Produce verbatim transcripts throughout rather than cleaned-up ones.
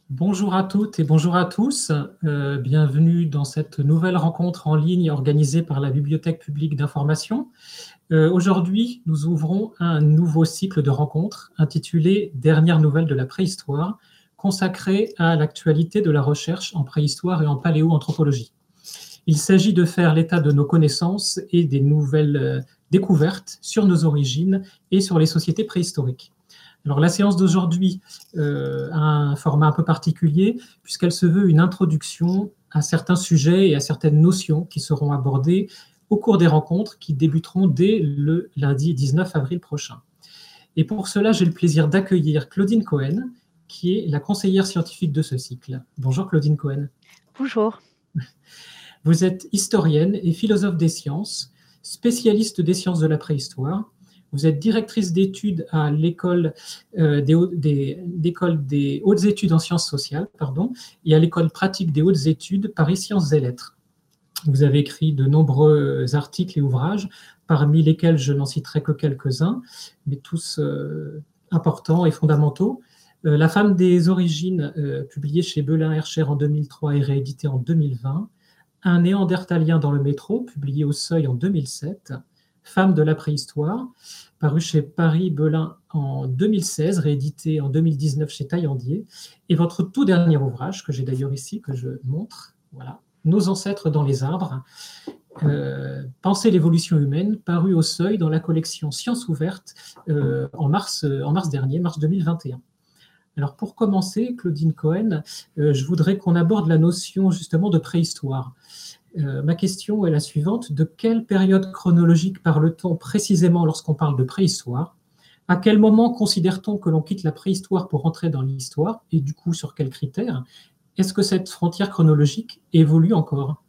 Bonjour à toutes et bonjour à tous. Euh, bienvenue dans cette nouvelle rencontre en ligne organisée par la Bibliothèque publique d'information. Euh, aujourd'hui, nous ouvrons un nouveau cycle de rencontres intitulé Dernières nouvelles de la préhistoire, consacré à l'actualité de la recherche en préhistoire et en paléoanthropologie. Il s'agit de faire l'état de nos connaissances et des nouvelles euh, découvertes sur nos origines et sur les sociétés préhistoriques. Alors, la séance d'aujourd'hui euh, a un format un peu particulier puisqu'elle se veut une introduction à certains sujets et à certaines notions qui seront abordées au cours des rencontres qui débuteront dès le lundi dix-neuf avril prochain. Et pour cela, j'ai le plaisir d'accueillir Claudine Cohen, qui est la conseillère scientifique de ce cycle. Bonjour Claudine Cohen. Bonjour. Vous êtes historienne et philosophe des sciences, spécialiste des sciences de la préhistoire. Vous êtes directrice d'études à l'école euh, des, des, des hautes études en sciences sociales, pardon, et à l'école pratique des hautes études Paris Sciences et Lettres. Vous avez écrit de nombreux articles et ouvrages, parmi lesquels je n'en citerai que quelques-uns, mais tous euh, importants et fondamentaux. Euh, La femme des origines, euh, publié chez Belin Hercher en deux mille trois et réédité en deux mille vingt. Un néandertalien dans le métro, publié au Seuil en deux mille sept. Femme de la préhistoire, paru chez Paris Belin en deux mille seize, réédité en deux mille dix-neuf chez Taillandier, et votre tout dernier ouvrage, que j'ai d'ailleurs ici, que je montre, voilà, Nos ancêtres dans les arbres, euh, Penser l'évolution humaine, paru au Seuil dans la collection Sciences ouvertes euh, en, mars, en mars dernier, mars deux mille vingt et un. Alors pour commencer, Claudine Cohen, euh, je voudrais qu'on aborde la notion justement de préhistoire. Euh, ma question est la suivante. De quelle période chronologique parle-t-on précisément lorsqu'on parle de préhistoire? À quel moment considère-t-on que l'on quitte la préhistoire pour entrer dans l'histoire? Et du coup, sur quels critères? Est-ce que cette frontière chronologique évolue encore?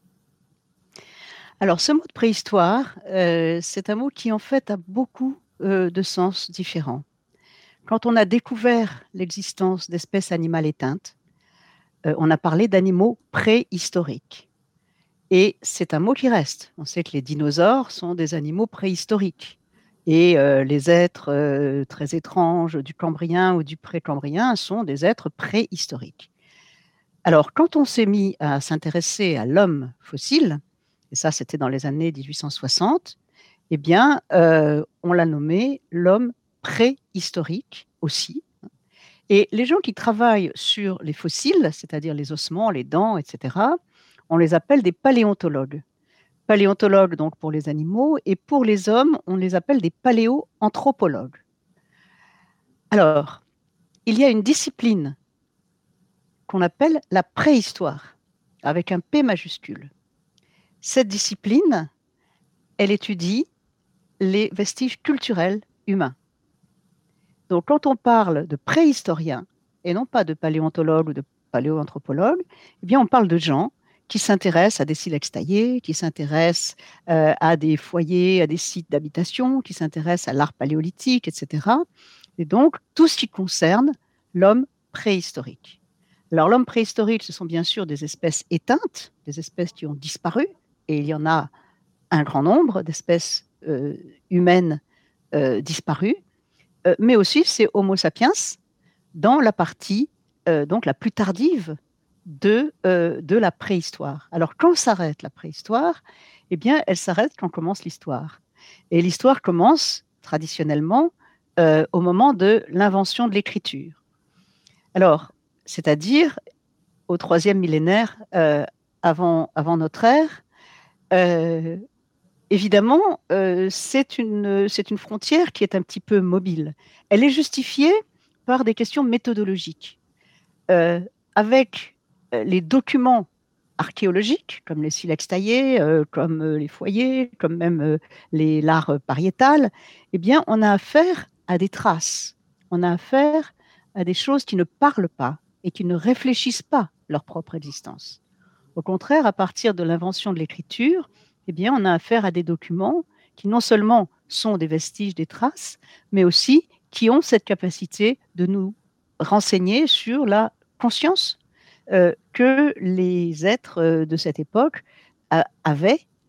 Alors, ce mot de préhistoire, euh, c'est un mot qui en fait a beaucoup euh, de sens différents. Quand on a découvert l'existence d'espèces animales éteintes, euh, on a parlé d'animaux préhistoriques. Et c'est un mot qui reste. On sait que les dinosaures sont des animaux préhistoriques. Et euh, les êtres euh, très étranges du Cambrien ou du Précambrien sont des êtres préhistoriques. Alors, quand on s'est mis à s'intéresser à l'homme fossile, et ça c'était dans les années dix-huit cent soixante, eh bien, euh, on l'a nommé l'homme préhistorique aussi. Et les gens qui travaillent sur les fossiles, c'est-à-dire les ossements, les dents, et cetera, on les appelle des paléontologues. Paléontologues donc pour les animaux, et pour les hommes, on les appelle des paléoanthropologues. Alors, il y a une discipline qu'on appelle la préhistoire, avec un P majuscule. Cette discipline, elle étudie les vestiges culturels humains. Donc, quand on parle de préhistorien, et non pas de paléontologue ou de paléoanthropologue, eh bien, on parle de gens qui s'intéressent à des silex taillés, qui s'intéressent euh, à des foyers, à des sites d'habitation, qui s'intéressent à l'art paléolithique, et cetera. Et donc, tout ce qui concerne l'homme préhistorique. Alors, l'homme préhistorique, ce sont bien sûr des espèces éteintes, des espèces qui ont disparu, et il y en a un grand nombre d'espèces euh, humaines euh, disparues, euh, mais aussi c'est Homo sapiens dans la partie euh, donc la plus tardive de, euh, de la préhistoire. Alors, quand s'arrête la préhistoire, eh bien, elle s'arrête quand commence l'histoire. Et l'histoire commence traditionnellement euh, au moment de l'invention de l'écriture. Alors, c'est-à-dire au troisième millénaire euh, avant, avant notre ère. Euh, évidemment, euh, c'est une, c'est une frontière qui est un petit peu mobile. Elle est justifiée par des questions méthodologiques. Euh, avec les documents archéologiques, comme les silex taillés, euh, comme euh, les foyers, comme même euh, les, l'art pariétal, eh bien, on a affaire à des traces. On a affaire à des choses qui ne parlent pas et qui ne réfléchissent pas leur propre existence. Au contraire, à partir de l'invention de l'écriture, eh bien, on a affaire à des documents qui non seulement sont des vestiges, des traces, mais aussi qui ont cette capacité de nous renseigner sur la conscience euh, que les êtres euh, de cette époque a, avaient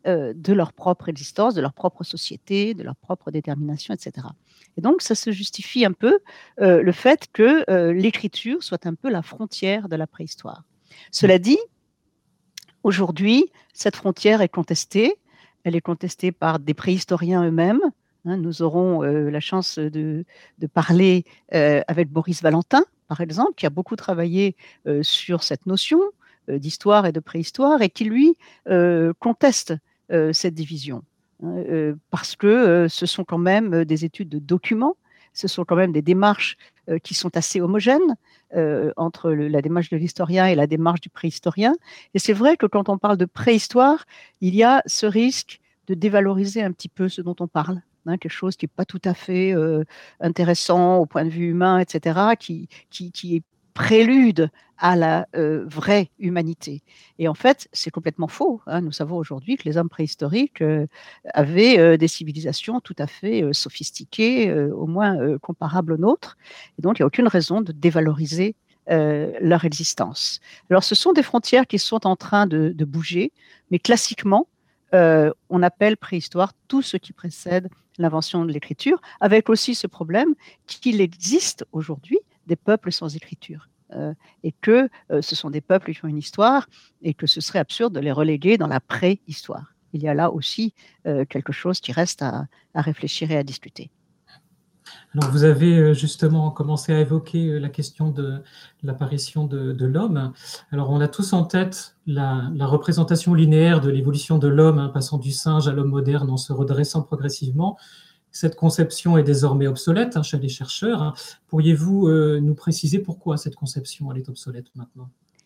euh, de leur propre existence, de leur propre société, de leur propre détermination, et cetera. Et donc, ça se justifie un peu euh, le fait que euh, l'écriture soit un peu la frontière de la préhistoire. Cela dit, aujourd'hui, cette frontière est contestée. Elle est contestée par des préhistoriens eux-mêmes. Hein, nous aurons euh, la chance de, de parler euh, avec Boris Valentin, par exemple, qui a beaucoup travaillé euh, sur cette notion euh, d'histoire et de préhistoire et qui, lui, euh, conteste euh, cette division. Hein, euh, parce que euh, ce sont quand même des études de documents, ce sont quand même des démarches euh, qui sont assez homogènes euh, entre le, la démarche de l'historien et la démarche du préhistorien. Et c'est vrai que quand on parle de préhistoire, il y a ce risque de dévaloriser un petit peu ce dont on parle. Hein, quelque chose qui n'est pas tout à fait euh, intéressant au point de vue humain, et cetera, qui, qui, qui est prélude à la euh, vraie humanité. Et en fait, c'est complètement faux. Hein. Nous savons aujourd'hui que les hommes préhistoriques euh, avaient euh, des civilisations tout à fait euh, sophistiquées, euh, au moins euh, comparables aux nôtres. Et donc, il n'y a aucune raison de dévaloriser euh, leur existence. Alors, ce sont des frontières qui sont en train de, de bouger, mais classiquement, euh, on appelle préhistoire tout ce qui précède l'invention de l'écriture, avec aussi ce problème qu'il existe aujourd'hui des peuples sans écriture. Euh, et que euh, ce sont des peuples qui ont une histoire et que ce serait absurde de les reléguer dans la préhistoire. Il y a là aussi euh, quelque chose qui reste à, à réfléchir et à discuter. Alors, vous avez justement commencé à évoquer la question de l'apparition de, de l'homme. Alors, on a tous en tête la, la représentation linéaire de l'évolution de l'homme, hein, passant du singe à l'homme moderne en se redressant progressivement. Cette conception est désormais obsolète hein, chez les chercheurs. Hein. Pourriez-vous euh, nous préciser pourquoi cette conception elle est obsolète maintenant?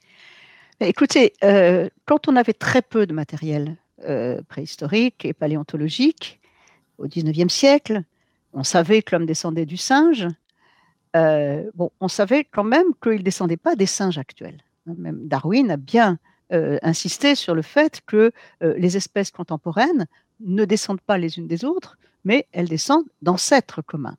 Écoutez, euh, quand on avait très peu de matériel euh, préhistorique et paléontologique au dix-neuvième siècle, on savait que l'homme descendait du singe. Euh, bon, on savait quand même qu'il ne descendait pas des singes actuels. Même Darwin a bien euh, insisté sur le fait que euh, les espèces contemporaines ne descendent pas les unes des autres, mais elles descendent d'ancêtres communs.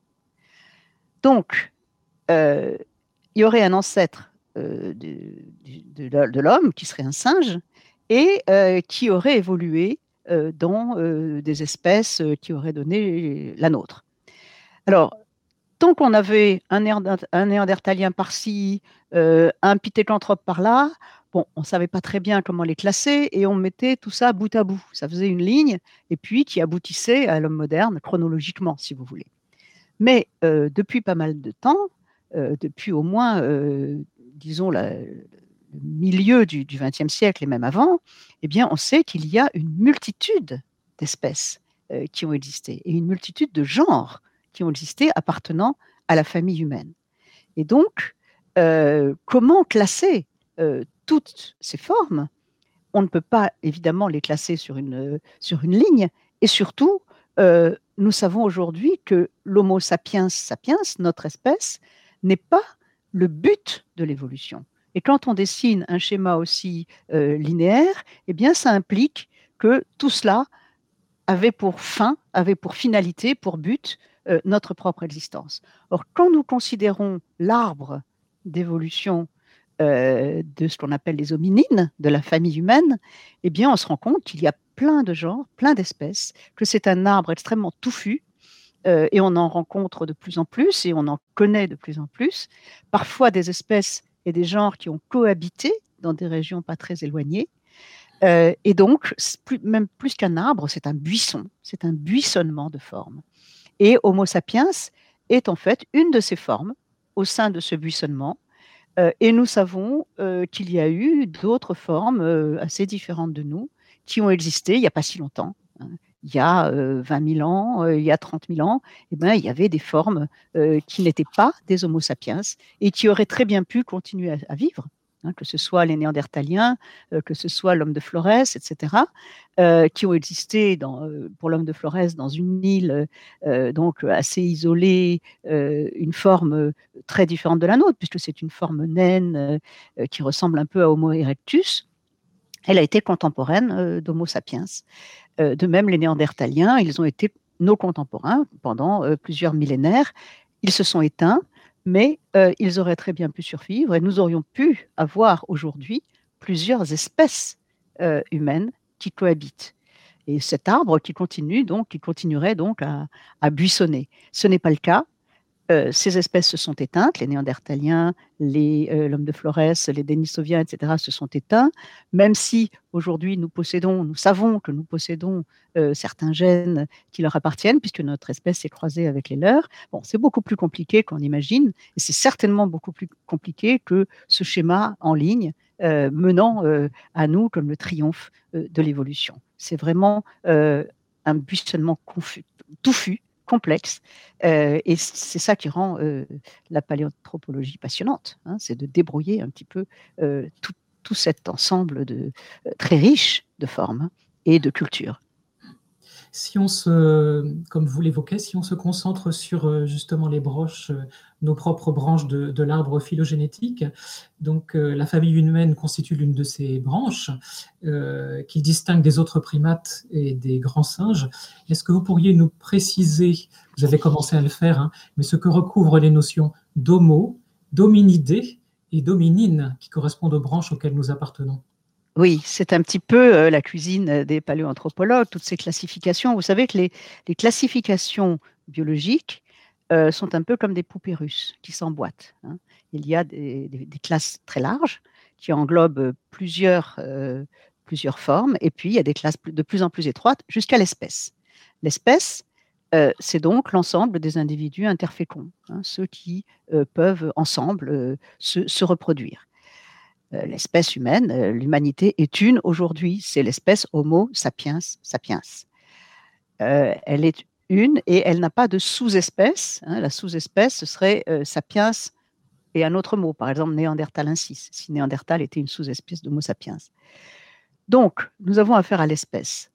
Donc, euh, il y aurait un ancêtre euh, de, de, de l'homme qui serait un singe et euh, qui aurait évolué euh, dans euh, des espèces qui auraient donné la nôtre. Alors, tant qu'on avait un, un néandertalien par-ci, euh, un pithécanthrope par-là, bon, on ne savait pas très bien comment les classer et on mettait tout ça bout à bout. Ça faisait une ligne et puis qui aboutissait à l'homme moderne chronologiquement, si vous voulez. Mais euh, depuis pas mal de temps, euh, depuis au moins, euh, disons, la, le milieu du vingtième siècle et même avant, eh bien, on sait qu'il y a une multitude d'espèces euh, qui ont existé et une multitude de genres qui ont existé appartenant à la famille humaine. Et donc, euh, comment classer euh, toutes ces formes? On ne peut pas évidemment les classer sur une, sur une ligne, et surtout, euh, nous savons aujourd'hui que l'Homo sapiens sapiens, notre espèce, n'est pas le but de l'évolution. Et quand on dessine un schéma aussi euh, linéaire, eh bien, ça implique que tout cela avait pour fin, avait pour finalité, pour but, euh, notre propre existence. Or, quand nous considérons l'arbre d'évolution euh, de ce qu'on appelle les hominines, de la famille humaine, eh bien, on se rend compte qu'il y a plein de genres, plein d'espèces, que c'est un arbre extrêmement touffu, euh, et on en rencontre de plus en plus, et on en connaît de plus en plus. Parfois des espèces et des genres qui ont cohabité dans des régions pas très éloignées. Euh, et donc, plus, même plus qu'un arbre, c'est un buisson, c'est un buissonnement de formes. Et Homo sapiens est en fait une de ces formes au sein de ce buissonnement. Euh, et nous savons euh, qu'il y a eu d'autres formes euh, assez différentes de nous qui ont existé il n'y a pas si longtemps. Hein. Il y a euh, vingt mille ans, euh, il y a trente mille ans, eh ben, il y avait des formes euh, qui n'étaient pas des Homo sapiens et qui auraient très bien pu continuer à, à vivre. Hein, que ce soit les Néandertaliens, euh, que ce soit l'homme de Flores, et cetera, euh, qui ont existé dans, euh, pour l'homme de Flores dans une île euh, donc assez isolée, euh, une forme très différente de la nôtre, puisque c'est une forme naine euh, qui ressemble un peu à Homo erectus. Elle a été contemporaine euh, d'Homo sapiens. Euh, de même, les Néandertaliens, ils ont été nos contemporains pendant euh, plusieurs millénaires. Ils se sont éteints, mais euh, ils auraient très bien pu survivre et nous aurions pu avoir aujourd'hui plusieurs espèces euh, humaines qui cohabitent. et cet arbre qui continue donc, qui continuerait donc à, à buissonner. Ce n'est pas le cas. Euh, ces espèces se sont éteintes, les Néandertaliens, les, euh, l'homme de Flores, les Denisoviens, et cetera se sont éteints, même si aujourd'hui nous possédons, nous savons que nous possédons euh, certains gènes qui leur appartiennent, puisque notre espèce s'est croisée avec les leurs. Bon, c'est beaucoup plus compliqué qu'on imagine, et c'est certainement beaucoup plus compliqué que ce schéma en ligne euh, menant euh, à nous comme le triomphe euh, de l'évolution. C'est vraiment euh, un buissonnement confus, touffu, complexe. Euh, et c'est ça qui rend euh, la paléanthropologie passionnante, hein, c'est de débrouiller un petit peu euh, tout, tout, cet ensemble de, euh, très riche de formes et de cultures. Si on se, comme vous l'évoquez, si on se concentre sur justement les branches, nos propres branches de, de l'arbre phylogénétique, donc euh, la famille humaine constitue l'une de ces branches euh, qui distingue des autres primates et des grands singes. Est-ce que vous pourriez nous préciser, vous avez commencé à le faire, hein, mais ce que recouvrent les notions d'homo, d'hominidé et d'hominine qui correspondent aux branches auxquelles nous appartenons? Oui, c'est un petit peu euh, la cuisine des paléoanthropologues, toutes ces classifications. Vous savez que les, les classifications biologiques euh, sont un peu comme des poupées russes qui s'emboîtent, hein. Il y a des, des, des classes très larges qui englobent plusieurs, euh, plusieurs formes, et puis il y a des classes de plus en plus étroites jusqu'à l'espèce. L'espèce, euh, c'est donc l'ensemble des individus interféconds, hein, ceux qui euh, peuvent ensemble euh, se, se reproduire. L'espèce humaine, l'humanité est une aujourd'hui, c'est l'espèce Homo sapiens sapiens. Euh, elle est une et elle n'a pas de sous-espèce, hein. La sous-espèce, ce serait euh, sapiens et un autre mot, par exemple néandertalensis, si Néandertal était une sous-espèce d'Homo sapiens. Donc, nous avons affaire à l'espèce.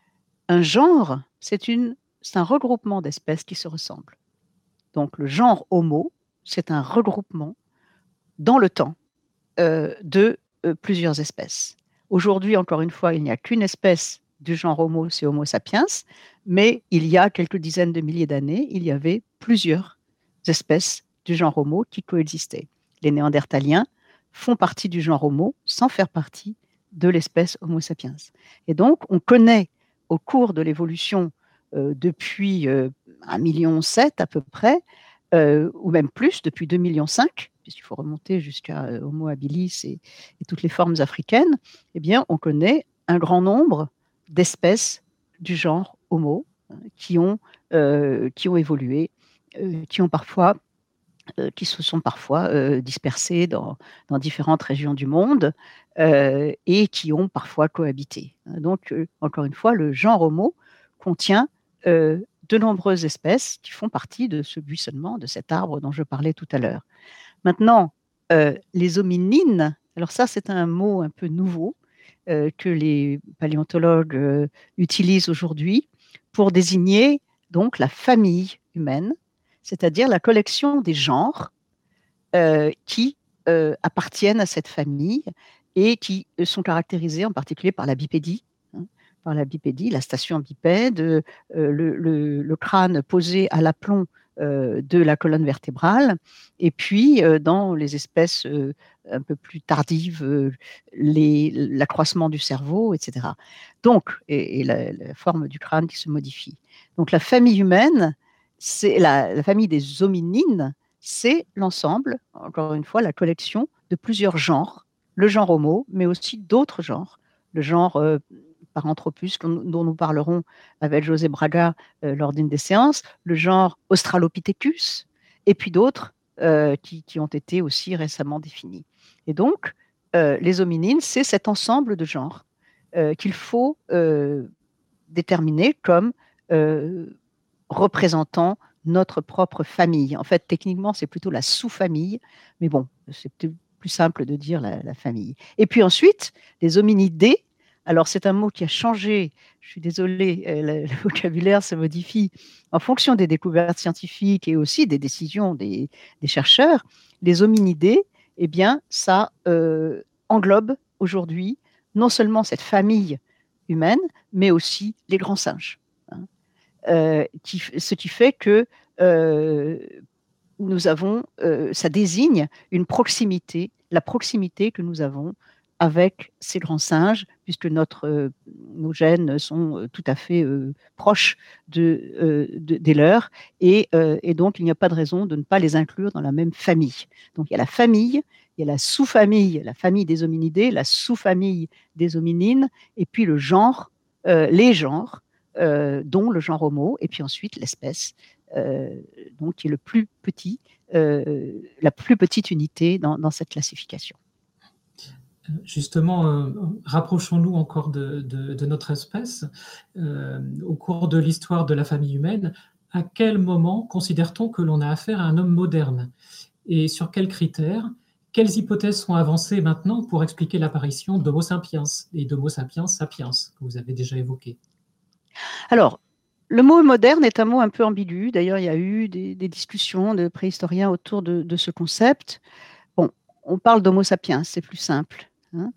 Un genre, c'est une, c'est un regroupement d'espèces qui se ressemblent. Donc, le genre Homo, c'est un regroupement dans le temps Euh, de euh, plusieurs espèces. Aujourd'hui, encore une fois, il n'y a qu'une espèce du genre Homo, c'est Homo sapiens, mais il y a quelques dizaines de milliers d'années, il y avait plusieurs espèces du genre Homo qui coexistaient. Les Néandertaliens font partie du genre Homo sans faire partie de l'espèce Homo sapiens. Et donc, on connaît au cours de l'évolution euh, depuis euh, un million sept à peu près, euh, ou même plus, depuis deux millions cinq, puisqu'il faut remonter jusqu'à euh, Homo habilis et, et toutes les formes africaines, eh bien, on connaît un grand nombre d'espèces du genre Homo hein, qui, ont, euh, qui ont évolué, euh, qui, ont parfois, euh, qui se sont parfois euh, dispersées dans, dans différentes régions du monde euh, et qui ont parfois cohabité. Donc, euh, encore une fois, le genre Homo contient euh, de nombreuses espèces qui font partie de ce buissonnement, de cet arbre dont je parlais tout à l'heure. Maintenant, euh, les hominines, alors ça c'est un mot un peu nouveau euh, que les paléontologues euh, utilisent aujourd'hui pour désigner donc la famille humaine, c'est-à-dire la collection des genres euh, qui euh, appartiennent à cette famille et qui sont caractérisés en particulier par la bipédie, hein, par la bipédie, la station bipède, euh, le, le, le crâne posé à l'aplomb euh, de la colonne vertébrale, et puis euh, dans les espèces euh, un peu plus tardives, euh, les, l'accroissement du cerveau, et cetera. Donc, et, et la, la forme du crâne qui se modifie. Donc la famille humaine, c'est la, la famille des hominines, c'est l'ensemble, encore une fois, la collection de plusieurs genres, le genre Homo, mais aussi d'autres genres, le genre euh, Paranthropus, dont nous parlerons avec José Braga euh, lors d'une des séances, le genre Australopithecus, et puis d'autres euh, qui, qui, ont été aussi récemment définis. Et donc, euh, les hominines, c'est cet ensemble de genres euh, qu'il faut euh, déterminer comme euh, représentant notre propre famille. En fait, techniquement, c'est plutôt la sous-famille, mais bon, c'est plus simple de dire la, la famille. Et puis ensuite, les hominidés. Alors, c'est un mot qui a changé. Je suis désolée, le, le vocabulaire se modifie en fonction des découvertes scientifiques et aussi des décisions des, des chercheurs. Les hominidés, eh bien, ça euh, englobe aujourd'hui non seulement cette famille humaine, mais aussi les grands singes. Hein. Euh, qui, ce qui fait que euh, nous avons, euh, ça désigne une proximité, la proximité que nous avons avec ces grands singes, puisque notre, euh, nos gènes sont euh, tout à fait euh, proches de, euh, de, des leurs, et, euh, et donc il n'y a pas de raison de ne pas les inclure dans la même famille. Donc il y a la famille, il y a la sous-famille, la famille des hominidés, la sous-famille des hominines, et puis le genre, euh, les genres, euh, dont le genre Homo, et puis ensuite l'espèce, euh, donc qui est le plus petit, euh, la plus petite unité dans, dans cette classification. Justement, euh, rapprochons-nous encore de, de, de notre espèce. Euh, au cours de l'histoire de la famille humaine, à quel moment considère-t-on que l'on a affaire à un homme moderne? Et sur quels critères? Quelles hypothèses sont avancées maintenant pour expliquer l'apparition d'Homo sapiens et d'Homo sapiens sapiens, que vous avez déjà évoqué? Alors, le mot moderne est un mot un peu ambigu. D'ailleurs, il y a eu des, des discussions de préhistoriens autour de, de, ce concept. Bon, on parle d'Homo sapiens, c'est plus simple. Hein,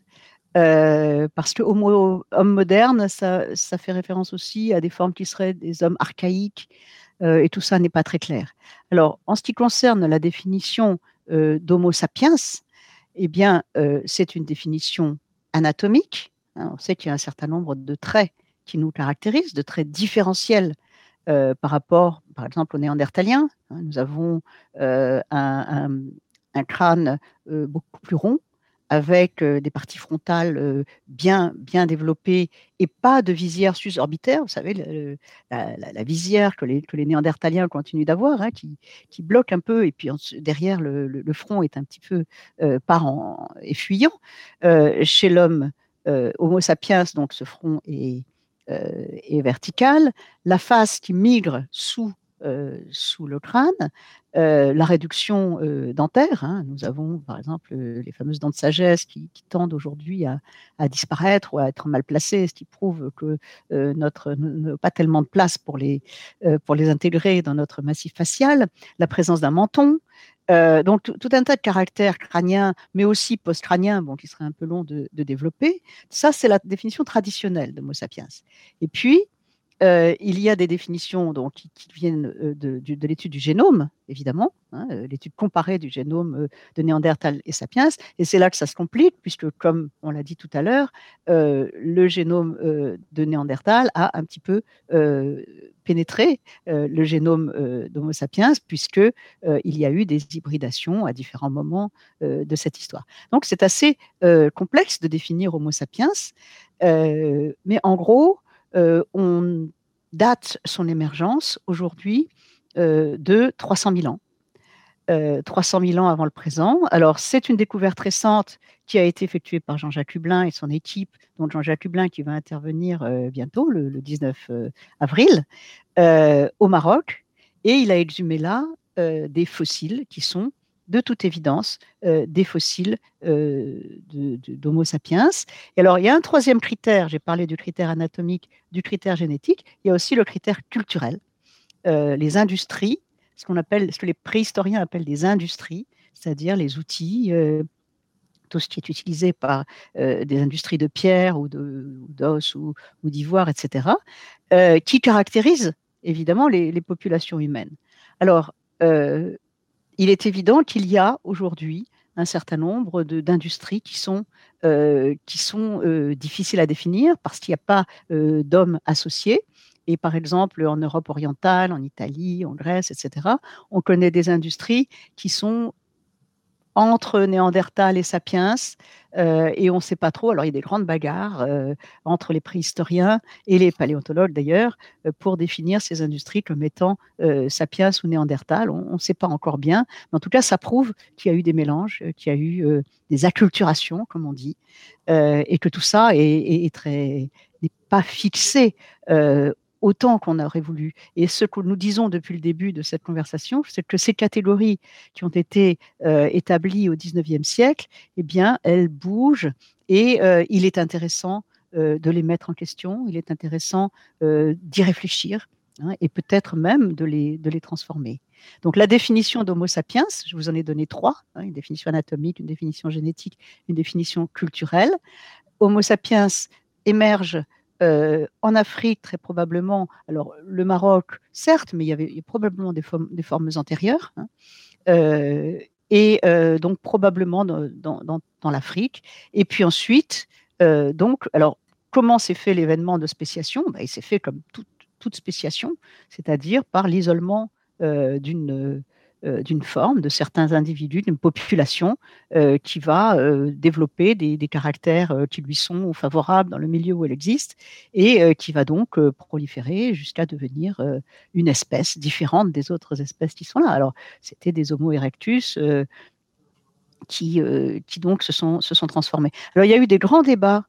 euh, parce que homo, homme moderne, ça, ça fait référence aussi à des formes qui seraient des hommes archaïques, euh, et tout ça n'est pas très clair. Alors, en ce qui concerne la définition euh, d'Homo sapiens, eh bien, euh, c'est une définition anatomique. Hein, on sait qu'il y a un certain nombre de traits qui nous caractérisent, de traits différentiels euh, par rapport, par exemple, aux Néandertaliens. Hein, nous avons euh, un, un, un, crâne euh, beaucoup plus rond, avec euh, des parties frontales euh, bien, bien développées et pas de visière susorbitaire. Vous savez, le, la, la, la, visière que les, que les Néandertaliens continuent d'avoir, hein, qui, qui bloque un peu, et puis en, derrière, le, le, le front est un petit peu euh, parent et fuyant. Euh, chez l'homme euh, Homo sapiens, donc ce front est, euh, est vertical. La face qui migre sous Euh, sous le crâne, euh, la réduction euh, dentaire. Hein. Nous avons, par exemple, euh, les fameuses dents de sagesse qui, qui tendent aujourd'hui à, à disparaître ou à être mal placées, ce qui prouve que euh, notre n'a pas tellement de place pour les, euh, pour les intégrer dans notre massif facial. La présence d'un menton. Euh, donc tout, tout un tas de caractères crâniens, mais aussi post-crâniens, bon, qui serait un peu long de, de développer. Ça, c'est la définition traditionnelle d'Homo sapiens. Et puis, Euh, il y a des définitions donc, qui, qui viennent euh, de, de, de l'étude du génome, évidemment, hein, euh, l'étude comparée du génome euh, de Néandertal et Sapiens, et c'est là que ça se complique, puisque, comme on l'a dit tout à l'heure, euh, le génome euh, de Néandertal a un petit peu euh, pénétré euh, le génome euh, d'Homo sapiens, puisqu'il euh, y a eu des hybridations à différents moments euh, de cette histoire. Donc, c'est assez euh, complexe de définir Homo sapiens, euh, mais en gros, Euh, on date son émergence aujourd'hui euh, de trois cent mille ans. Euh, trois cent mille ans avant le présent. Alors, c'est une découverte récente qui a été effectuée par Jean-Jacques Hublin et son équipe, dont Jean-Jacques Hublin qui va intervenir euh, bientôt, le, le dix-neuf avril, euh, au Maroc. Et il a exhumé là euh, des fossiles qui sont de toute évidence euh, des fossiles euh, de, de, d'Homo sapiens. Et alors, il y a un troisième critère, j'ai parlé du critère anatomique, du critère génétique, il y a aussi le critère culturel. Euh, les industries, ce, qu'on appelle, ce que les préhistoriens appellent des industries, c'est-à-dire les outils, euh, tout ce qui est utilisé par euh, des industries de pierre ou d'os ou, ou d'ivoire, et cetera, euh, qui caractérisent évidemment les, les populations humaines. Alors, euh, il est évident qu'il y a aujourd'hui un certain nombre d'industries qui sont, euh, qui sont euh, difficiles à définir parce qu'il n'y a pas euh, d'hommes associés. Et par exemple, en Europe orientale, en Italie, en Grèce, et cetera, on connaît des industries qui sont entre Néandertal et Sapiens, euh, et on ne sait pas trop. Alors, il y a des grandes bagarres euh, entre les préhistoriens et les paléontologues, d'ailleurs, euh, pour définir ces industries comme étant euh, Sapiens ou Néandertal. On ne sait pas encore bien, mais en tout cas, ça prouve qu'il y a eu des mélanges, qu'il y a eu euh, des acculturations, comme on dit, euh, et que tout ça est, est, est très, n'est pas fixé euh, autant qu'on aurait voulu. Et ce que nous disons depuis le début de cette conversation, c'est que ces catégories qui ont été euh, établies au dix-neuvième siècle, eh bien, elles bougent et euh, il est intéressant euh, de les mettre en question, il est intéressant euh, d'y réfléchir, hein, et peut-être même de les, de les transformer. Donc la définition d'Homo sapiens, je vous en ai donné trois, hein, une définition anatomique, une définition génétique, une définition culturelle. Homo sapiens émerge Euh, en Afrique, très probablement, alors le Maroc, certes, mais il y avait, il y avait probablement des formes, des formes antérieures. Hein, euh, et euh, donc probablement dans, dans, dans, dans l'Afrique. Et puis ensuite, euh, donc, alors, comment s'est fait l'événement de spéciation? Ben, il s'est fait comme toute, toute spéciation, c'est-à-dire par l'isolement euh, d'une euh, d'une forme, de certains individus, d'une population euh, qui va euh, développer des, des caractères euh, qui lui sont favorables dans le milieu où elle existe et euh, qui va donc euh, proliférer jusqu'à devenir euh, une espèce différente des autres espèces qui sont là. Alors, c'était des Homo erectus euh, qui, euh, qui donc se sont, se sont transformés. Alors, il y a eu des grands débats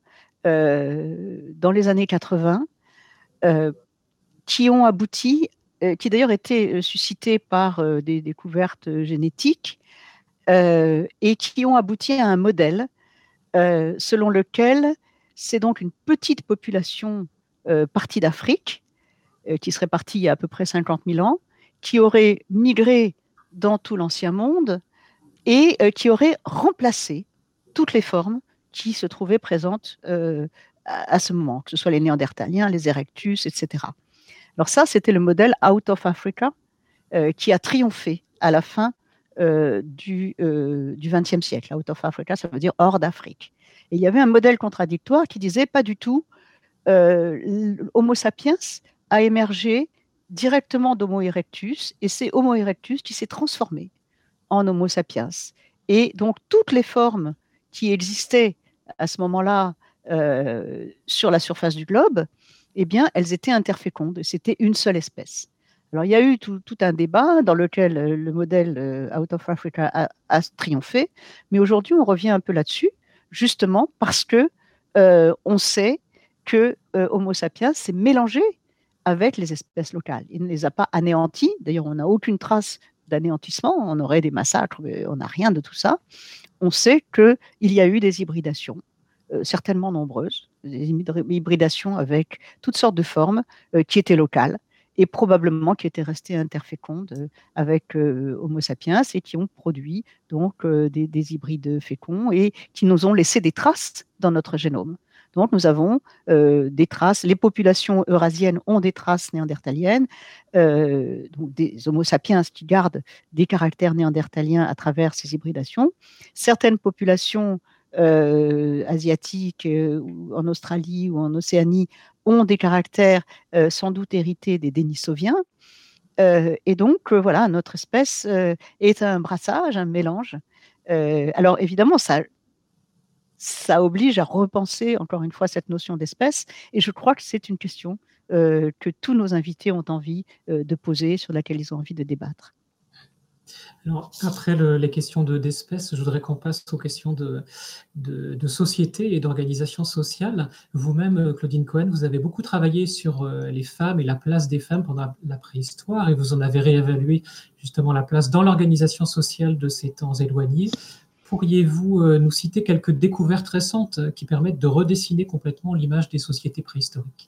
euh, dans les années quatre-vingts euh, qui ont abouti, euh, qui d'ailleurs étaient suscités par euh, des découvertes génétiques euh, et qui ont abouti à un modèle euh, selon lequel c'est donc une petite population euh, partie d'Afrique, euh, qui serait partie il y a à peu près cinquante mille ans, qui aurait migré dans tout l'ancien monde et euh, qui aurait remplacé toutes les formes qui se trouvaient présentes euh, à, à ce moment, que ce soit les Néandertaliens, les Erectus, et cetera. Alors ça, c'était le modèle Out of Africa euh, qui a triomphé à la fin euh, du, euh, du vingtième siècle. Out of Africa, ça veut dire hors d'Afrique. Et il y avait un modèle contradictoire qui disait pas du tout, euh, Homo sapiens a émergé directement d'Homo erectus et c'est Homo erectus qui s'est transformé en Homo sapiens. Et donc toutes les formes qui existaient à ce moment-là euh, sur la surface du globe, eh bien, elles étaient interfécondes. C'était une seule espèce. Alors, il y a eu tout, tout un débat dans lequel euh, le modèle euh, Out of Africa a, a triomphé, mais aujourd'hui, on revient un peu là-dessus, justement parce que euh, on sait que euh, Homo sapiens s'est mélangé avec les espèces locales. Il ne les a pas anéanties. D'ailleurs, on n'a aucune trace d'anéantissement. On aurait des massacres, mais on n'a rien de tout ça. On sait qu'il y a eu des hybridations, euh, certainement nombreuses, des hybridations avec toutes sortes de formes euh, qui étaient locales et probablement qui étaient restées interfécondes euh, avec euh, Homo sapiens et qui ont produit donc euh, des, des hybrides féconds et qui nous ont laissé des traces dans notre génome. Donc nous avons euh, des traces, les populations eurasiennes ont des traces néandertaliennes, euh, donc des Homo sapiens qui gardent des caractères néandertaliens à travers ces hybridations. Certaines populations euh, asiatiques euh, ou en Australie ou en Océanie ont des caractères euh, sans doute hérités des Denisoviens. Euh, et donc, euh, voilà, notre espèce euh, est un brassage, un mélange. Euh, alors, évidemment, ça, ça oblige à repenser, encore une fois, cette notion d'espèce. Et je crois que c'est une question euh, que tous nos invités ont envie euh, de poser, sur laquelle ils ont envie de débattre. Alors, après le, les questions de, d'espèces, je voudrais qu'on passe aux questions de, de, de société et d'organisation sociale. Vous-même, Claudine Cohen, vous avez beaucoup travaillé sur les femmes et la place des femmes pendant la, la préhistoire, et vous en avez réévalué justement la place dans l'organisation sociale de ces temps éloignés. Pourriez-vous nous citer quelques découvertes récentes qui permettent de redessiner complètement l'image des sociétés préhistoriques?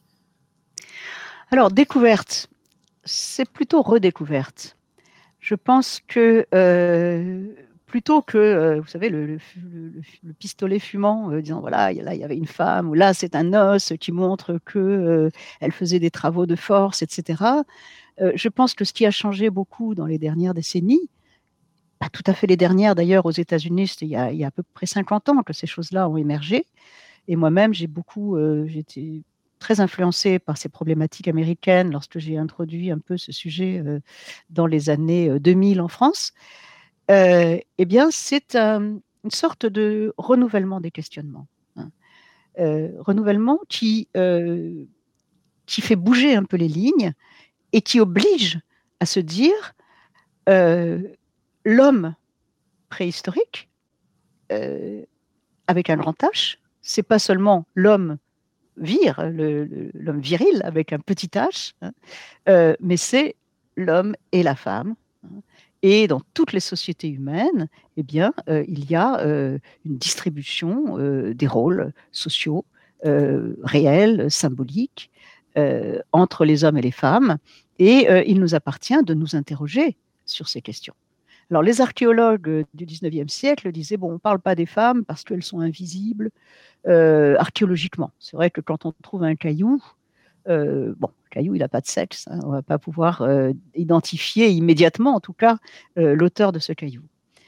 Alors, découverte, c'est plutôt redécouverte. Je pense que euh, plutôt que, euh, vous savez, le, le, le, le pistolet fumant, euh, disant voilà, là il y avait une femme, ou là c'est un os qui montre qu'elle euh, faisait des travaux de force, et cetera. Euh, je pense que ce qui a changé beaucoup dans les dernières décennies, pas tout à fait les dernières d'ailleurs aux États-Unis, il y a, il y a à peu près cinquante ans que ces choses-là ont émergé. Et moi-même, j'ai beaucoup, euh, j'ai été très influencée par ces problématiques américaines lorsque j'ai introduit un peu ce sujet euh, dans les années deux mille en France. Euh, eh bien, c'est euh, une sorte de renouvellement des questionnements. Hein. Euh, renouvellement qui, euh, qui fait bouger un peu les lignes et qui oblige à se dire euh, l'homme préhistorique, euh, avec un grand H, c'est pas seulement l'homme vir, le, le, l'homme viril avec un petit h, hein, euh, mais c'est l'homme et la femme. Hein. Et dans toutes les sociétés humaines, eh bien, euh, il y a euh, une distribution euh, des rôles sociaux euh, réels, symboliques, euh, entre les hommes et les femmes. Et euh, il nous appartient de nous interroger sur ces questions. Alors, les archéologues du dix-neuvième siècle disaient, bon, on ne parle pas des femmes parce qu'elles sont invisibles euh, archéologiquement. C'est vrai que quand on trouve un caillou, euh, bon, le caillou, il n'a pas de sexe, hein, on ne va pas pouvoir euh, identifier immédiatement, en tout cas, euh, l'auteur de ce caillou.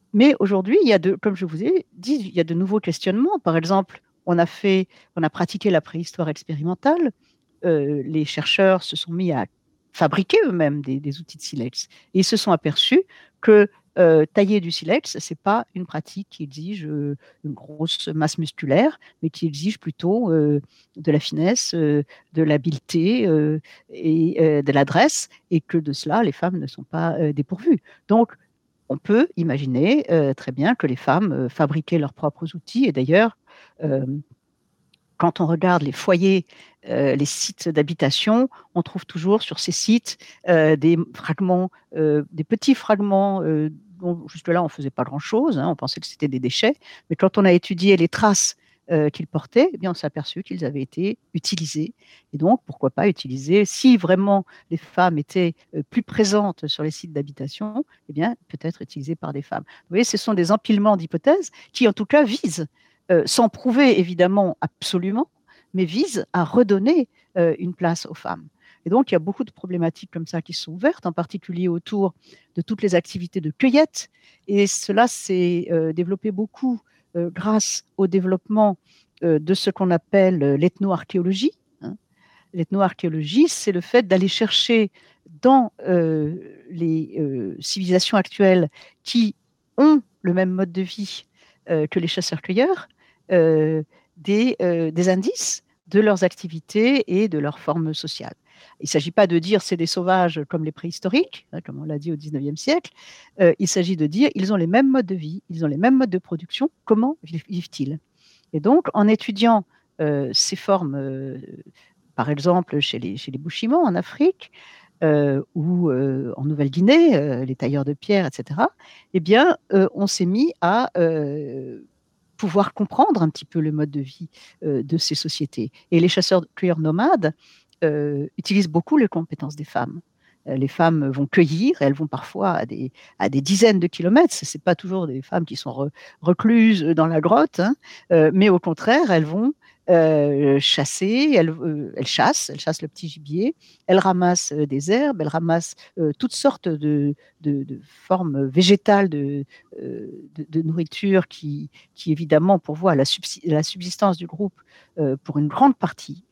Mais aujourd'hui, il y a de, comme je vous ai dit, il y a de nouveaux questionnements. Par exemple, on a fait, on a pratiqué la préhistoire expérimentale. Euh, les chercheurs se sont mis à fabriquer eux-mêmes des, des outils de silex. Et ils se sont aperçus que euh, tailler du silex, ce n'est pas une pratique qui exige euh, une grosse masse musculaire, mais qui exige plutôt euh, de la finesse, euh, de l'habileté euh, et euh, de l'adresse, et que de cela, les femmes ne sont pas euh, dépourvues. Donc, on peut imaginer euh, très bien que les femmes euh, fabriquaient leurs propres outils. Et d'ailleurs, euh, quand on regarde les foyers, euh, les sites d'habitation, on trouve toujours sur ces sites euh, des fragments, euh, des petits fragments euh, dont jusque-là on ne faisait pas grand-chose, hein, on pensait que c'était des déchets, mais quand on a étudié les traces euh, qu'ils portaient, eh bien, on s'est aperçu qu'ils avaient été utilisés. Et donc, pourquoi pas utiliser, si vraiment les femmes étaient euh, plus présentes sur les sites d'habitation, eh bien, peut-être utilisés par des femmes. Vous voyez, ce sont des empilements d'hypothèses qui, en tout cas, visent euh, sans prouver évidemment absolument, mais vise à redonner euh, une place aux femmes. Et donc, il y a beaucoup de problématiques comme ça qui sont ouvertes, en particulier autour de toutes les activités de cueillette. Et cela s'est euh, développé beaucoup euh, grâce au développement euh, de ce qu'on appelle euh, l'ethnoarchéologie. Hein. L'ethnoarchéologie, c'est le fait d'aller chercher dans euh, les euh, civilisations actuelles qui ont le même mode de vie euh, que les chasseurs-cueilleurs, euh, des, euh, des indices de leurs activités et de leurs formes sociales. Il ne s'agit pas de dire c'est des sauvages comme les préhistoriques, hein, comme on l'a dit au dix-neuvième siècle. Euh, il s'agit de dire ils ont les mêmes modes de vie, ils ont les mêmes modes de production. Comment vivent-ils? Et donc, en étudiant euh, ces formes, euh, par exemple chez les, chez les Bushimans en Afrique, euh, ou euh, en Nouvelle-Guinée, euh, les tailleurs de pierre, et cetera, eh bien, euh, on s'est mis à euh, pouvoir comprendre un petit peu le mode de vie euh, de ces sociétés. Et les chasseurs-cueilleurs nomades euh, utilisent beaucoup les compétences des femmes. Euh, Les femmes vont cueillir, elles vont parfois à des, à des dizaines de kilomètres. Ce n'est pas toujours des femmes qui sont re, recluses dans la grotte, hein, euh, mais au contraire, elles vont euh, chasser, elles, euh, elles chassent, elles chassent le petit gibier, elles ramassent euh, des herbes, elles ramassent euh, toutes sortes de, de, de formes végétales de, euh, de, de nourriture qui, qui évidemment pourvoient à la, subsist la subsistance du groupe euh, pour une grande partie.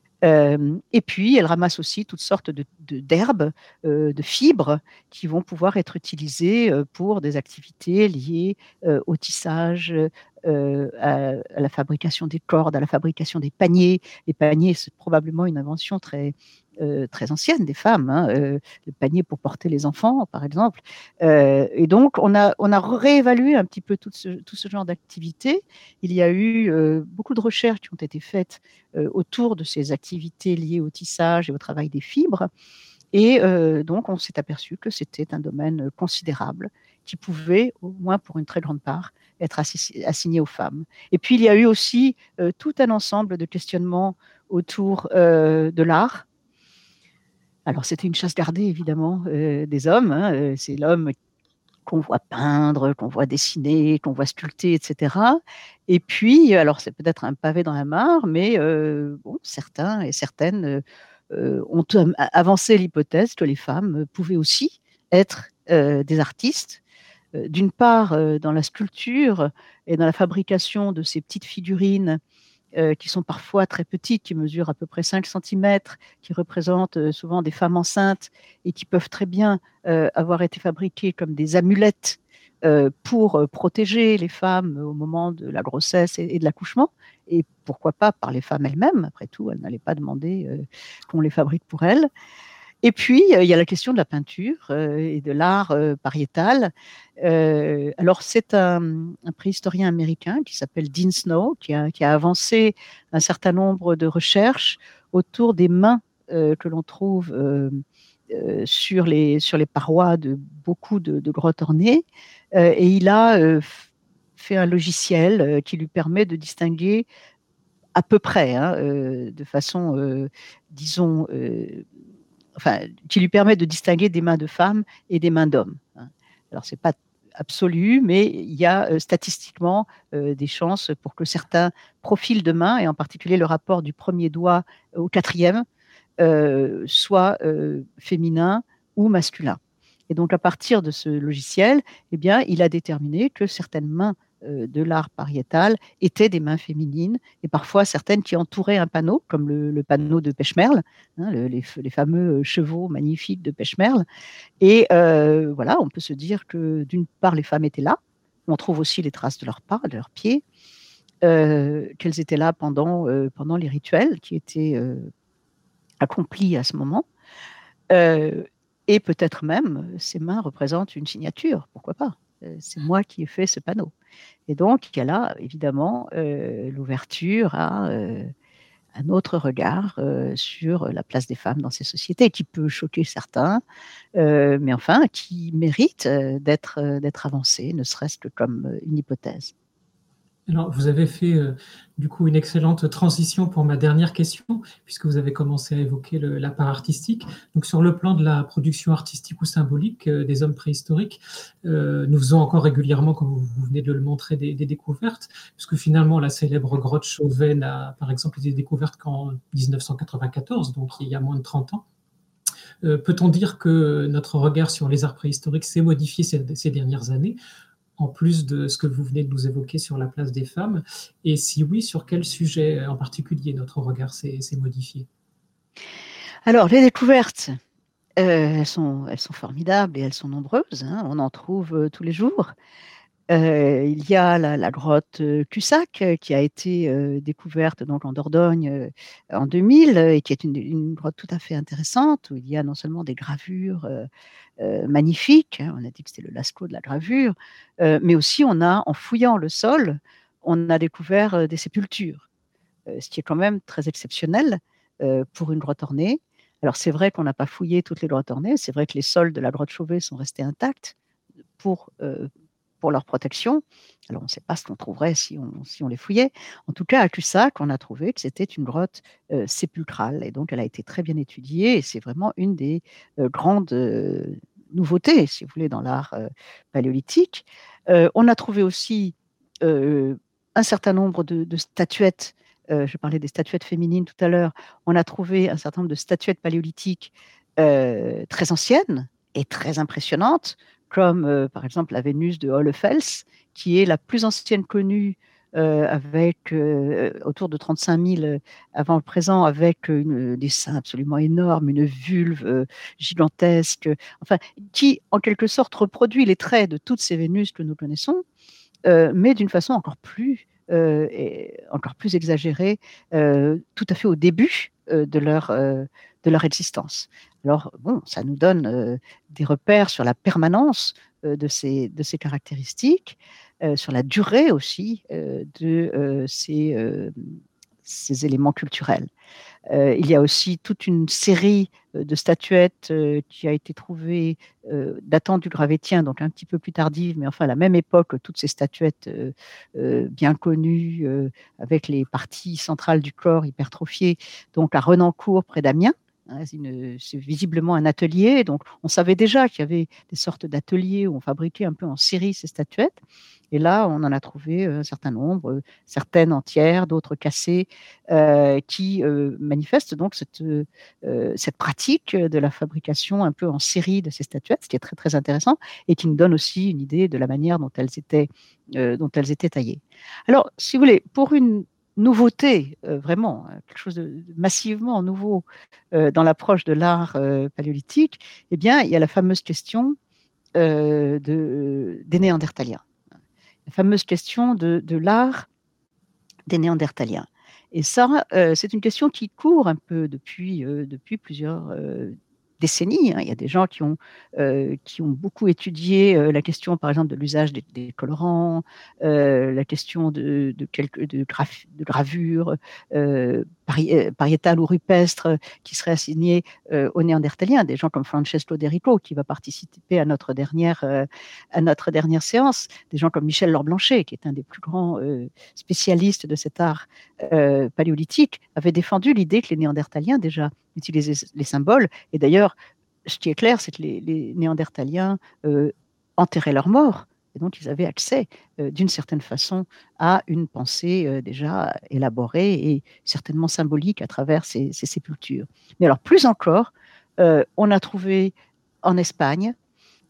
Euh, et puis, elle ramasse aussi toutes sortes de, de, d'herbes, euh, de fibres qui vont pouvoir être utilisées euh, pour des activités liées euh, au tissage, euh, à, à la fabrication des cordes, à la fabrication des paniers. Les paniers, c'est probablement une invention très, euh, très ancienne des femmes, hein, euh, le panier pour porter les enfants, par exemple. Euh, et donc, on a, on a réévalué un petit peu tout ce, tout ce genre d'activités. Il y a eu euh, beaucoup de recherches qui ont été faites euh, autour de ces activités liées au tissage et au travail des fibres. Et euh, donc, on s'est aperçu que c'était un domaine considérable qui pouvait, au moins pour une très grande part, être assigné aux femmes. Et puis, il y a eu aussi euh, tout un ensemble de questionnements autour euh, de l'art. Alors, c'était une chasse gardée, évidemment, euh, des hommes. Hein. C'est l'homme qu'on voit peindre, qu'on voit dessiner, qu'on voit sculpter, et cetera. Et puis, alors c'est peut-être un pavé dans la mare, mais euh, bon, certains et certaines euh, ont avancé l'hypothèse que les femmes pouvaient aussi être euh, des artistes, euh, d'une part euh, dans la sculpture et dans la fabrication de ces petites figurines euh, qui sont parfois très petites, qui mesurent à peu près cinq centimètres, qui représentent euh, souvent des femmes enceintes et qui peuvent très bien euh, avoir été fabriquées comme des amulettes euh, pour euh, protéger les femmes au moment de la grossesse et, et de l'accouchement, et pourquoi pas par les femmes elles-mêmes. Après tout, elles n'allaient pas demander euh, qu'on les fabrique pour elles. Et puis, euh, il y a la question de la peinture euh, et de l'art euh, pariétal. Euh, alors, c'est un, un préhistorien américain qui s'appelle Dean Snow, qui a, qui a avancé un certain nombre de recherches autour des mains euh, que l'on trouve euh, euh, sur, les, sur les parois de beaucoup de, de grottes ornées. Euh, et il a euh, fait un logiciel euh, qui lui permet de distinguer à peu près, hein, euh, de façon, euh, disons, euh, enfin, qui lui permet de distinguer des mains de femmes et des mains d'hommes. Alors, ce n'est pas absolu, mais il y a euh, statistiquement euh, des chances pour que certains profils de mains, et en particulier le rapport du premier doigt au quatrième, euh, soient euh, féminins ou masculins. Et donc, à partir de ce logiciel, eh bien, il a déterminé que certaines mains euh, de l'art pariétal étaient des mains féminines, et parfois certaines qui entouraient un panneau, comme le, le panneau de Pechmerle, hein, le, les, les fameux chevaux magnifiques de Pechmerle. Et euh, voilà, on peut se dire que d'une part, les femmes étaient là. On trouve aussi les traces de leurs pas, de leurs pieds, euh, qu'elles étaient là pendant, euh, pendant les rituels qui étaient euh, accomplis à ce moment. Euh, et peut-être même, ces mains représentent une signature, pourquoi pas. Euh, c'est moi qui ai fait ce panneau. Et donc, il y a là, évidemment, euh, l'ouverture à euh, un autre regard euh, sur la place des femmes dans ces sociétés, qui peut choquer certains, euh, mais enfin, qui mérite euh, d'être, euh, d'être avancé, ne serait-ce que comme euh, une hypothèse. Alors, vous avez fait euh, du coup une excellente transition pour ma dernière question, puisque vous avez commencé à évoquer le, la part artistique. Donc, sur le plan de la production artistique ou symbolique euh, des hommes préhistoriques, euh, nous faisons encore régulièrement, comme vous, vous venez de le montrer, des, des découvertes, puisque finalement, la célèbre grotte Chauvet a, par exemple, été découverte qu'en dix-neuf cent quatre-vingt-quatorze, donc il y a moins de trente ans. Euh, peut-on dire que notre regard sur les arts préhistoriques s'est modifié ces, ces dernières années, en plus de ce que vous venez de nous évoquer sur la place des femmes? Et si oui, sur quel sujet en particulier notre regard s'est modifié? Alors, les découvertes, euh, elles, sont, elles sont formidables et elles sont nombreuses, hein, on en trouve euh, tous les jours. Euh, il y a la, la grotte Cussac euh, qui a été euh, découverte donc en Dordogne euh, en deux mille euh, et qui est une, une grotte tout à fait intéressante où il y a non seulement des gravures euh, euh, magnifiques, hein, on a dit que c'était le Lascaux de la gravure, euh, mais aussi on a, en fouillant le sol, on a découvert euh, des sépultures, euh, ce qui est quand même très exceptionnel euh, pour une grotte ornée. Alors c'est vrai qu'on n'a pas fouillé toutes les grottes ornées, c'est vrai que les sols de la grotte Chauvet sont restés intacts pour euh, pour leur protection. Alors, on ne sait pas ce qu'on trouverait si on, si on les fouillait. En tout cas, à Cussac, on a trouvé que c'était une grotte euh, sépulcrale. Et donc, elle a été très bien étudiée. Et c'est vraiment une des euh, grandes euh, nouveautés, si vous voulez, dans l'art euh, paléolithique. Euh, on a trouvé aussi euh, un certain nombre de, de statuettes. Euh, je parlais des statuettes féminines tout à l'heure. On a trouvé un certain nombre de statuettes paléolithiques euh, très anciennes et très impressionnantes, comme euh, par exemple la Vénus de Hohlefels, qui est la plus ancienne connue euh, avec euh, autour de trente-cinq mille avant le présent, avec une, des seins absolument énormes, une vulve euh, gigantesque, enfin, qui en quelque sorte reproduit les traits de toutes ces Vénus que nous connaissons, euh, mais d'une façon encore plus, euh, et encore plus exagérée, euh, tout à fait au début euh, de leur euh, de leur existence. Alors, bon, ça nous donne euh, des repères sur la permanence euh, de, ces, de ces caractéristiques, euh, sur la durée aussi euh, de euh, ces, euh, ces éléments culturels. Euh, il y a aussi toute une série euh, de statuettes euh, qui a été trouvée euh, datant du Gravétien, donc un petit peu plus tardive, mais enfin à la même époque, toutes ces statuettes euh, euh, bien connues, euh, avec les parties centrales du corps hypertrophiées, donc à Renancourt, près d'Amiens. C'est visiblement un atelier, donc on savait déjà qu'il y avait des sortes d'ateliers où on fabriquait un peu en série ces statuettes. Et là, on en a trouvé un certain nombre, certaines entières, d'autres cassées, euh, qui euh, manifestent donc cette, euh, cette pratique de la fabrication un peu en série de ces statuettes, ce qui est très très intéressant et qui nous donne aussi une idée de la manière dont elles étaient, euh, dont elles étaient taillées. Alors, si vous voulez, pour une nouveauté, euh, vraiment, quelque chose de massivement nouveau euh, dans l'approche de l'art euh, paléolithique, eh bien, il y a la fameuse question euh, de, des Néandertaliens. La fameuse question de, de l'art des Néandertaliens. Et ça, euh, c'est une question qui court un peu depuis, euh, depuis plusieurs euh, décennies. Hein. Il y a des gens qui ont, euh, qui ont beaucoup étudié euh, la question, par exemple, de l'usage des, des colorants, euh, la question de, de, quelques, de, graf, de gravures euh, pari, euh, pariétales ou rupestres qui seraient assignées euh, aux Néandertaliens. Des gens comme Francesco De Rico, qui va participer à notre dernière, euh, à notre dernière séance. Des gens comme Michel Laure-Blanchet, qui est un des plus grands euh, spécialistes de cet art euh, paléolithique, avait défendu l'idée que les Néandertaliens déjà utilisaient les symboles. Et d'ailleurs, ce qui est clair, c'est que les, les Néandertaliens euh, enterraient leurs morts. Et donc, ils avaient accès, euh, d'une certaine façon, à une pensée euh, déjà élaborée et certainement symbolique à travers ces, ces sépultures. Mais alors, plus encore, euh, on a trouvé en Espagne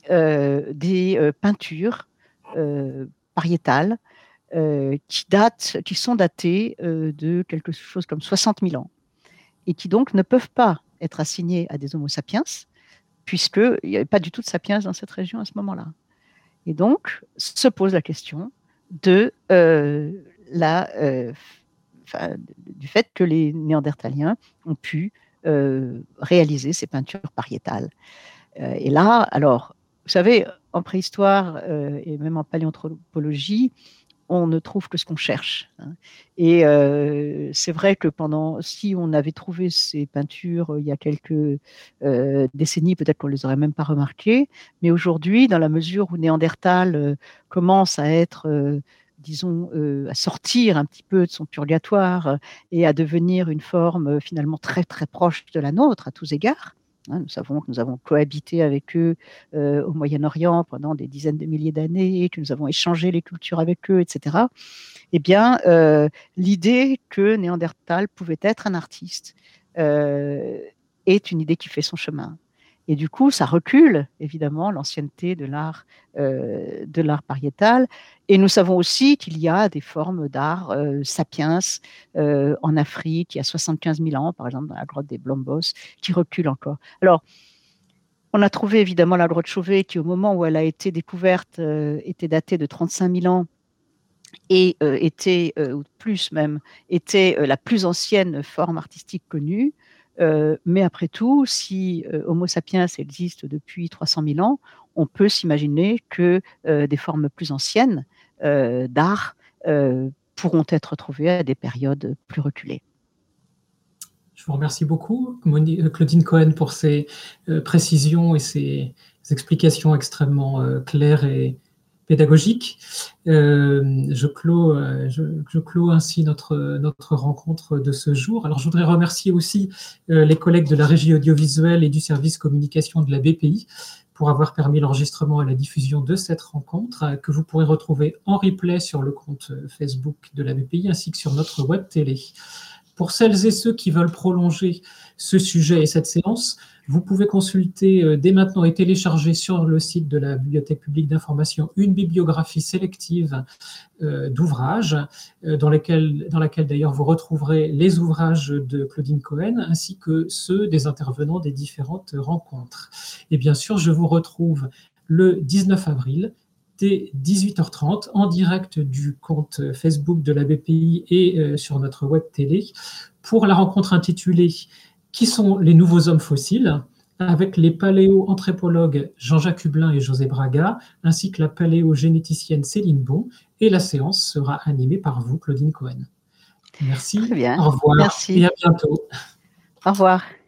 euh, des euh, peintures euh, pariétales euh, qui, datent, qui sont datées euh, de quelque chose comme soixante mille ans et qui donc ne peuvent pas être assignées à des Homo sapiens, puisqu'il n'y avait pas du tout de sapiens dans cette région à ce moment-là. Et donc, se pose la question de euh, la, euh, enfin, du fait que les Néandertaliens ont pu euh, réaliser ces peintures pariétales. Euh, et là, alors, vous savez, en préhistoire euh, et même en paléanthropologie, on ne trouve que ce qu'on cherche. Hein. Et euh, c'est vrai que pendant, si on avait trouvé ces peintures euh, il y a quelques euh, décennies, peut-être qu'on ne les aurait même pas remarquées. Mais aujourd'hui, dans la mesure où Néandertal euh, commence à être, euh, disons, euh, à sortir un petit peu de son purgatoire euh, et à devenir une forme euh, finalement très très proche de la nôtre à tous égards. Hein, nous savons que nous avons cohabité avec eux euh, au Moyen-Orient pendant des dizaines de milliers d'années, que nous avons échangé les cultures avec eux, et cetera. Eh bien, euh, l'idée que Néandertal pouvait être un artiste euh, est une idée qui fait son chemin. Et du coup, ça recule évidemment l'ancienneté de l'art euh, de l'art pariétal. Et nous savons aussi qu'il y a des formes d'art euh, sapiens euh, en Afrique, il y a soixante-quinze mille ans, par exemple dans la grotte des Blombos, qui reculent encore. Alors, on a trouvé évidemment la grotte Chauvet qui, au moment où elle a été découverte, euh, était datée de trente-cinq mille ans et euh, était, euh, ou plus même, était euh, la plus ancienne forme artistique connue. Euh, mais après tout, si euh, Homo sapiens existe depuis trois cent mille ans, on peut s'imaginer que euh, des formes plus anciennes euh, d'art euh, pourront être trouvées à des périodes plus reculées. Je vous remercie beaucoup, Claudine Cohen, pour ces euh, précisions et ces explications extrêmement euh, claires et pédagogiques. Euh, je, clôt, euh, je, je clôt ainsi notre, notre rencontre de ce jour. Alors, je voudrais remercier aussi euh, les collègues de la régie audiovisuelle et du service communication de la B P I pour avoir permis l'enregistrement et la diffusion de cette rencontre, euh, que vous pourrez retrouver en replay sur le compte Facebook de la B P I ainsi que sur notre web télé. Pour celles et ceux qui veulent prolonger ce sujet et cette séance, vous pouvez consulter dès maintenant et télécharger sur le site de la Bibliothèque publique d'information une bibliographie sélective euh, d'ouvrages, euh, dans, dans laquelle d'ailleurs vous retrouverez les ouvrages de Claudine Cohen ainsi que ceux des intervenants des différentes rencontres. Et bien sûr, je vous retrouve le dix-neuf avril dès dix-huit heures trente en direct du compte Facebook de la B P I et euh, sur notre web télé pour la rencontre intitulée « Qui sont les nouveaux hommes fossiles ?» avec les paléo-anthropologues Jean-Jacques Hublin et José Braga, ainsi que la paléogénéticienne Céline Bon, et la séance sera animée par vous, Claudine Cohen. Merci, Très bien. au revoir Merci. et à bientôt. Au revoir.